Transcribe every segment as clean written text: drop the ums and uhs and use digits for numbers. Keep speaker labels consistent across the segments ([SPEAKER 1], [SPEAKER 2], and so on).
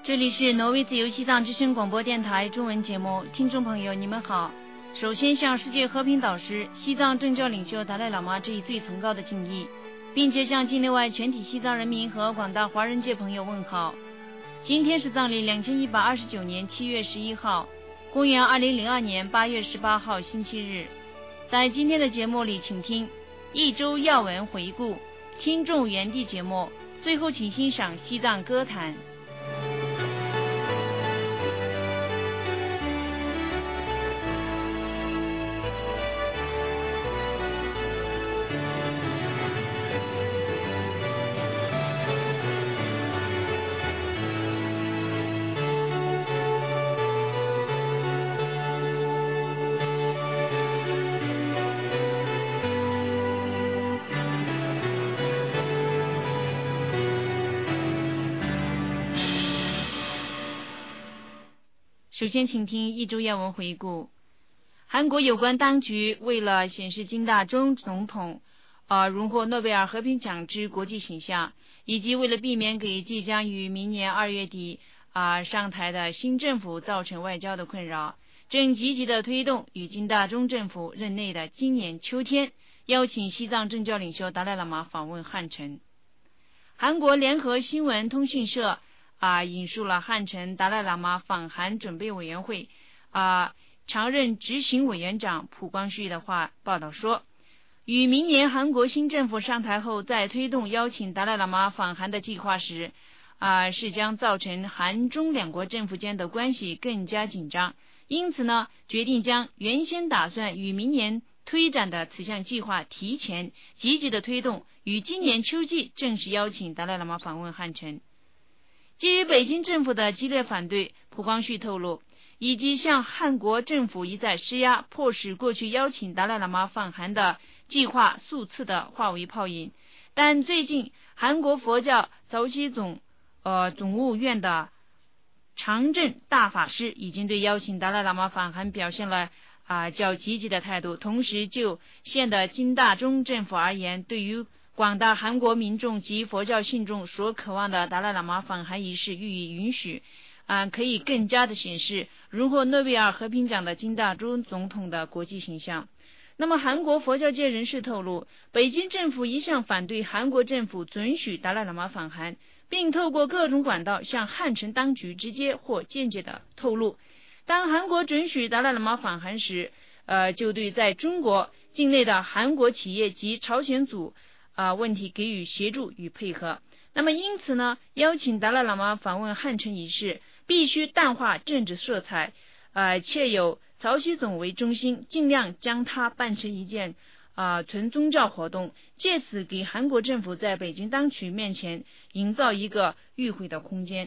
[SPEAKER 1] 这里是挪威自由西藏之声广播电台中文节目，听众朋友你们好。首先向世界和平导师、西藏政教领袖达赖喇嘛致以最崇高的敬意，并且向境内外全体西藏人民和广大华人界朋友问好。今天是藏历2129年7月11号，公元2002年8月18号星期日。在今天的节目里，请听一周要闻回顾、听众原地节目，最后请欣赏西藏歌坛。首先请听一周要闻回顾。韩国有关当局为了显示金大中总统荣获诺贝尔和平奖之国际形象，以及为了避免给即将于明年2月底上台的新政府造成外交的困扰，正积极地推动与金大中政府任内的今年秋天邀请西藏政教领袖达赖喇嘛访问汉城。韩国联合新闻通讯社引述了汉城达赖喇嘛访韩准备委员会常任执行委员长朴光绪的话，报道说，与明年韩国新政府上台后再推动邀请达赖喇嘛访韩的计划时是将造成韩中两国政府间的关系更加紧张，因此呢，决定将原先打算于明年推展的此项计划提前积极的推动，于今年秋季正式邀请达赖喇嘛访问汉城。基于北京政府的激烈反对，朴光绪透露，以及向汉国政府一再施压，迫使过去邀请达赖喇嘛访韩的计划数次的化为泡影。但最近韩国佛教早期总务院的常正大法师已经对邀请达赖喇嘛访韩表现了较积极的态度，同时就现的金大中政府而言，对于广大韩国民众及佛教信众所渴望的达赖喇嘛访韩仪式予以允许，可以更加的显示荣获诺贝尔和平奖的金大中总统的国际形象。那么韩国佛教界人士透露，北京政府一向反对韩国政府准许达赖喇嘛访韩，并透过各种管道向汉城当局直接或间接的透露，当韩国准许达赖喇嘛访韩时，就对在中国境内的韩国企业及朝鲜族问题给予协助与配合。那么因此呢，邀请达赖喇嘛访问汉城仪式必须淡化政治色彩，且有曹锡总为中心，尽量将它办成一件纯宗教活动，借此给韩国政府在北京当局面前营造一个迂回的空间。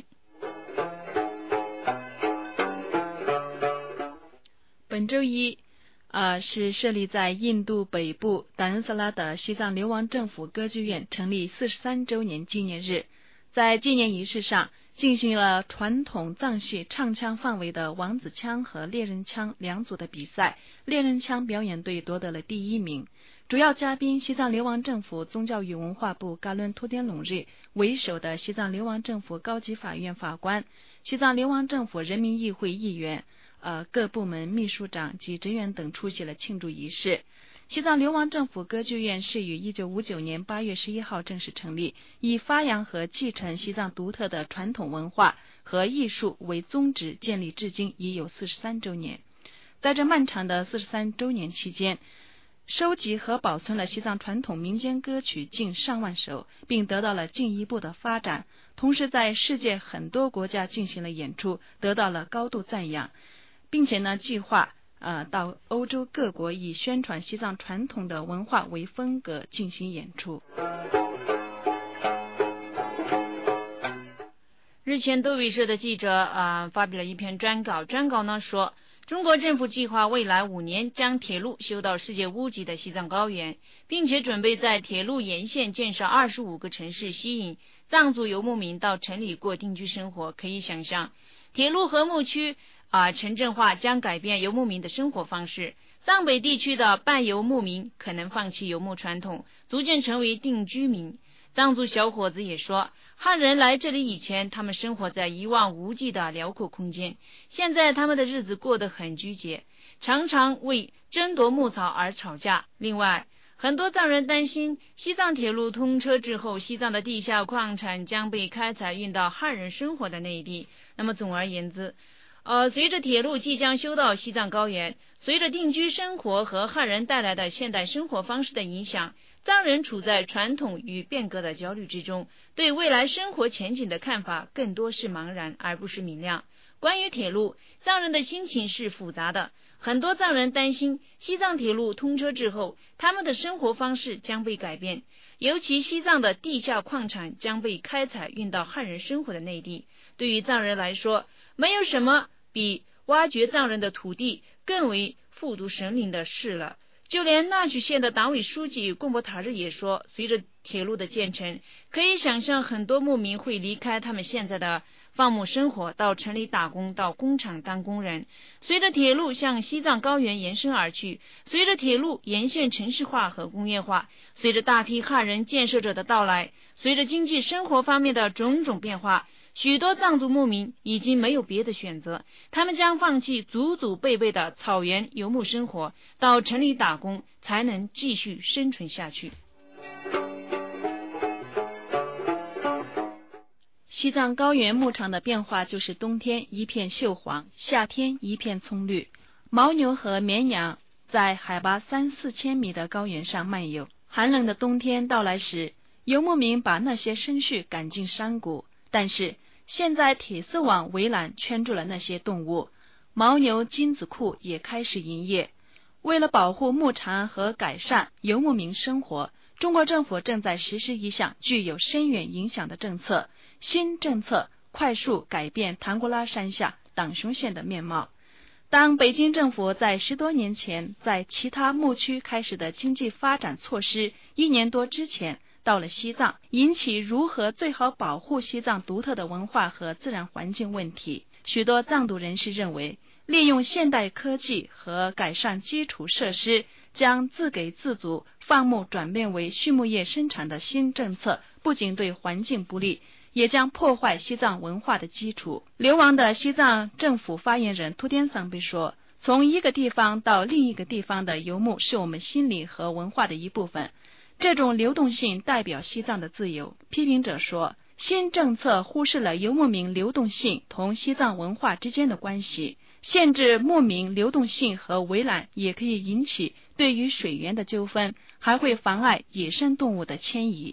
[SPEAKER 2] 本周一是设立在印度北部达仁萨拉的西藏流亡政府歌剧院成立43周年纪念日。在纪念仪式上，进行了传统藏戏唱腔范围的王子腔和猎人腔两组的比赛，猎人腔表演队夺得了第1名。主要嘉宾西藏流亡政府宗教与文化部噶伦托滇隆日为首的西藏流亡政府高级法院法官、西藏流亡政府人民议会议员、各部门秘书长及职员等出席了庆祝仪式。西藏流亡政府歌剧院是于1959年8月11号正式成立，以发扬和继承西藏独特的传统文化和艺术为宗旨建立至今已有43周年。在这漫长的43周年期间，收集和保存了西藏传统民间歌曲近上万首，并得到了进一步的发展，同时在世界很多国家进行了演出，得到了高度赞扬，并且呢，计划到欧洲各国以宣传西藏传统的文化为风格进行演出。
[SPEAKER 1] 日前德伟社的记者发表了一篇专稿呢说，中国政府计划未来5年将铁路修到世界5级的西藏高原，并且准备在铁路沿线建设25个城市，吸引藏族游牧民到城里过定居生活。可以想象，铁路和牧区城镇化将改变游牧民的生活方式。藏北地区的半游牧民可能放弃游牧传统，逐渐成为定居民。 藏族小伙子也说，汉人来这里以前，他们生活在一望无际的辽阔空间，现在他们的日子过得很拘节，常常为争夺牧草而吵架。另外，很多藏人担心西藏铁路通车之后，西藏的地下矿产将被开采运到汉人生活的内地。那么总而言之，随着铁路即将修到西藏高原，随着定居生活和汉人带来的现代生活方式的影响，藏人处在传统与变革的焦虑之中，对未来生活前景的看法更多是茫然而不是明亮。关于铁路，藏人的心情是复杂的。很多藏人担心西藏铁路通车之后，他们的生活方式将被改变，尤其西藏的地下矿产将被开采运到汉人生活的内地。对于藏人来说，没有什么比挖掘藏人的土地更为复读神灵的事了。就连纳曲县的党委书记贡博塔日也说，随着铁路的建成，可以想象很多牧民会离开他们现在的放牧生活，到城里打工，到工厂当工人。随着铁路向西藏高原延伸而去，随着铁路沿线城市化和工业化，随着大批汉人建设者的到来，随着经济生活方面的种种变化，许多藏族牧民已经没有别的选择，他们将放弃祖祖辈辈的草原游牧生活，到城里打工，才能继续生存下去。
[SPEAKER 2] 西藏高原牧场的变化就是冬天一片锈黄，夏天一片葱绿。牦牛和绵羊在海拔3-4千米的高原上漫游，寒冷的冬天到来时，游牧民把那些牲畜赶进山谷，但是现在铁丝网围栏圈住了那些动物，牦牛精子库也开始营业。为了保护牧场和改善游牧民生活，中国政府正在实施一项具有深远影响的政策。新政策快速改变唐古拉山下党雄县的面貌。当北京政府在10多年前在其他牧区开始的经济发展措施1年多之前到了西藏，引起如何最好保护西藏独特的文化和自然环境问题。许多藏独人士认为，利用现代科技和改善基础设施，将自给自足放牧转变为畜牧业生产的新政策，不仅对环境不利，也将破坏西藏文化的基础。流亡的西藏政府发言人图天桑贝说，从一个地方到另一个地方的游牧是我们心理和文化的一部分，这种流动性代表西藏的自由。批评者说，新政策忽视了游牧民流动性同西藏文化之间的关系，限制牧民流动性和围栏也可以引起对于水源的纠纷，还会妨碍野生动物的迁移。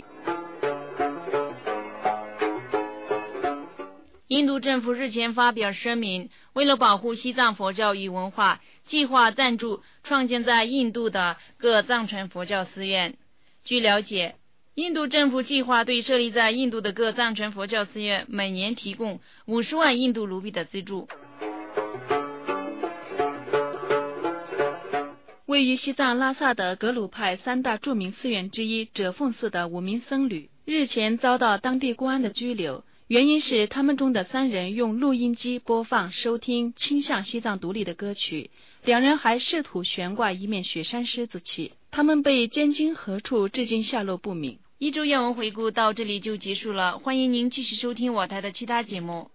[SPEAKER 1] 印度政府日前发表声明，为了保护西藏佛教与文化，计划赞助创建在印度的各藏传佛教寺院。据了解，印度政府计划对设立在印度的各藏传佛教寺院每年提供50万印度卢比的资助。
[SPEAKER 2] 位于西藏拉萨的格鲁派3大著名寺院之一者凤寺的5名僧侣日前遭到当地公安的拘留，原因是他们中的3人用录音机播放收听倾向西藏独立的歌曲，2人还试图悬挂一面雪山狮子旗，他们被监禁何处至今下落不明。
[SPEAKER 1] 一周要闻回顾到这里就结束了，欢迎您继续收听我台的其他节目。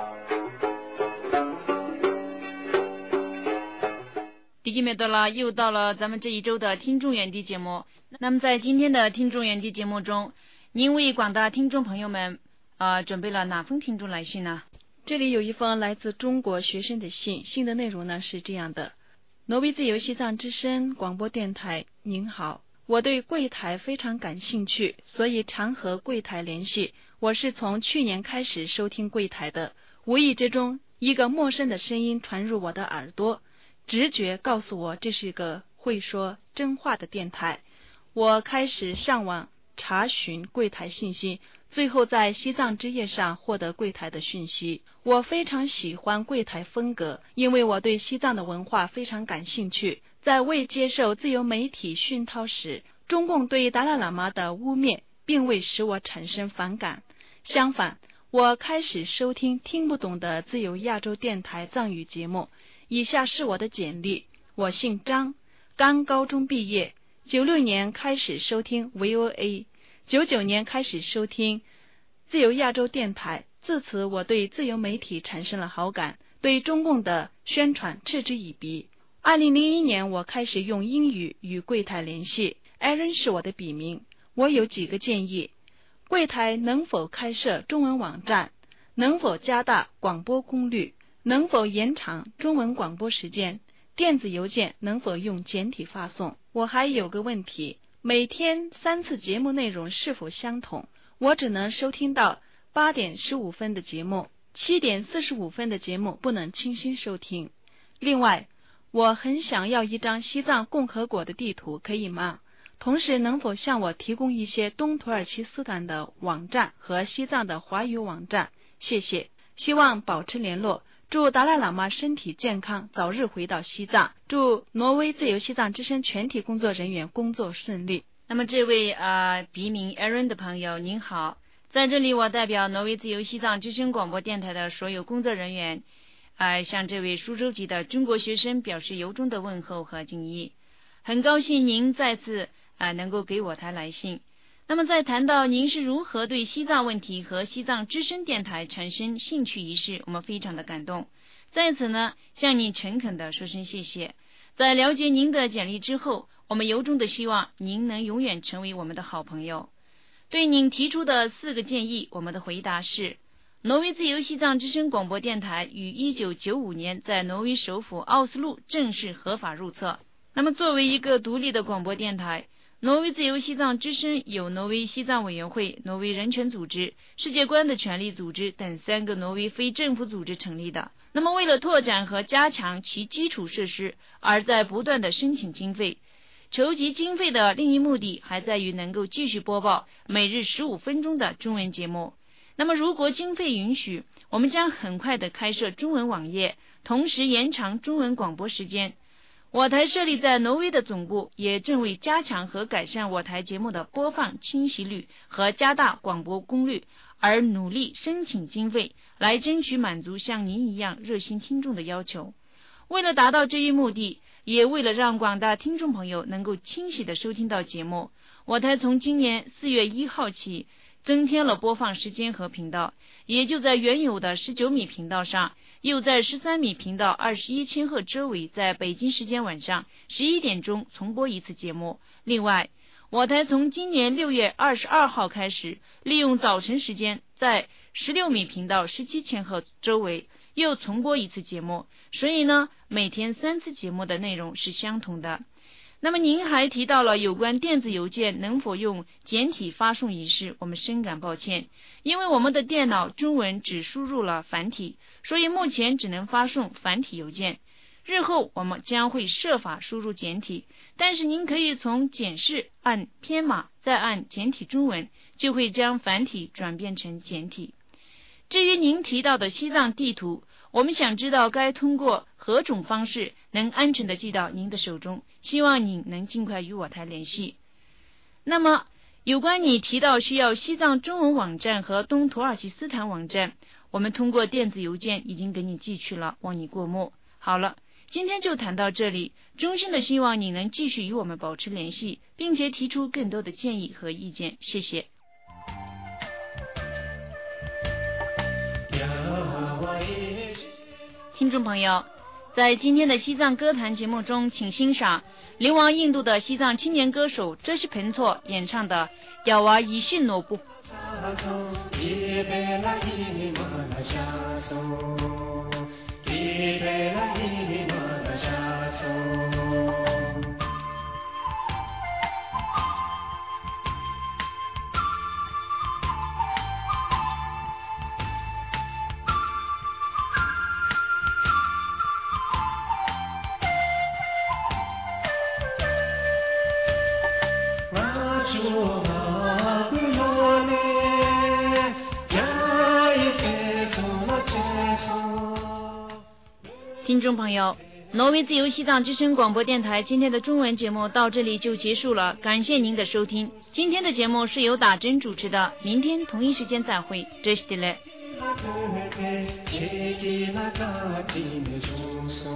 [SPEAKER 1] 弟兄们到了，又到了咱们这一周的听众远地节目。那么在今天的听众远地节目中，您为广大听众朋友们准备了哪封听众来信呢？
[SPEAKER 2] 这里有一封来自中国学生的信，信的内容呢是这样的：挪威自由西藏之声广播电台，您好，我对柜台非常感兴趣，所以常和柜台联系。我是从去年开始收听柜台的，无意之中一个陌生的声音传入我的耳朵，直觉告诉我这是一个会说真话的电台。我开始上网查询柜台信息，最后在西藏之夜上获得柜台的讯息。我非常喜欢柜台风格，因为我对西藏的文化非常感兴趣。在未接受自由媒体熏陶时，中共对达赖喇嘛的污蔑并未使我产生反感，相反，我开始收听听不懂的自由亚洲电台藏语节目。以下是我的简历：我姓张，刚高中毕业，96年开始收听 VOA， 99年开始收听自由亚洲电台，自此我对自由媒体产生了好感，对中共的宣传嗤之以鼻。2001年我开始用英语与柜台联系， Aaron 是我的笔名。我有几个建议：柜台能否开设中文网站？能否加大广播功率？能否延长中文广播时间？电子邮件能否用简体发送？我还有个问题，每天3次节目内容是否相同？我只能收听到8点15分的节目，7点45分的节目不能清新收听。另外，我很想要一张西藏共和国的地图，可以吗？同时能否向我提供一些东土耳其斯坦的网站和西藏的华语网站？谢谢，希望保持联络。祝达赖喇嘛身体健康，早日回到西藏。祝挪威自由西藏之声全体工作人员工作顺利。
[SPEAKER 1] 那么这位笔名 Aaron 的朋友您好，在这里我代表挪威自由西藏之声广播电台的所有工作人员向这位苏州籍的中国学生表示由衷的问候和敬意。很高兴您再次能够给我台来信。那么在谈到您是如何对西藏问题和西藏之声电台产生兴趣一事，我们非常的感动，在此呢向你诚恳的说声谢谢。在了解您的简历之后，我们由衷的希望您能永远成为我们的好朋友。对您提出的4个建议，我们的回答是：挪威自由西藏之声广播电台于1995年在挪威首府奥斯陆正式合法入册。那么作为一个独立的广播电台，挪威自由西藏之声由挪威西藏委员会、挪威人权组织、世界观的权利组织等3个挪威非政府组织成立的。那么为了拓展和加强其基础设施，而在不断的申请经费。筹集经费的另一目的还在于能够继续播报每日15分钟的中文节目。那么如果经费允许，我们将很快的开设中文网页，同时延长中文广播时间。我台设立在挪威的总部也正为加强和改善我台节目的播放清晰率和加大广播功率而努力申请经费，来争取满足像您一样热心听众的要求。为了达到这一目的，也为了让广大听众朋友能够清晰地收听到节目，我台从今年4月1号起增添了播放时间和频道，也就在原有的19米频道上，又在13米频道21千赫周围，在北京时间晚上11点钟重播一次节目。另外，我台从今年6月22号开始，利用早晨时间在16米频道17千赫周围又重播一次节目，所以呢，每天3次节目的内容是相同的。那么您还提到了有关电子邮件能否用简体发送一事，我们深感抱歉，因为我们的电脑中文只输入了繁体，所以目前只能发送繁体邮件。日后我们将会设法输入简体，但是您可以从简式按编码再按简体中文，就会将繁体转变成简体。至于您提到的西藏地图，我们想知道该通过何种方式能安全地寄到您的手中，希望您能尽快与我台联系。那么有关你提到需要西藏中文网站和东土耳其斯坦网站，我们通过电子邮件已经给你寄去了，望你过目。好了，今天就谈到这里，衷心的希望你能继续与我们保持联系，并且提出更多的建议和意见，谢谢。听众朋友，在今天的西藏歌坛节目中，请欣赏流亡印度的西藏青年歌手遮西彭措演唱的《雅瓦伊信诺布》。听众朋友，挪威自由西藏之声广播电台今天的中文节目到这里就结束了，感谢您的收听。今天的节目是由打针主持的，明天同一时间再会，这是的嘞。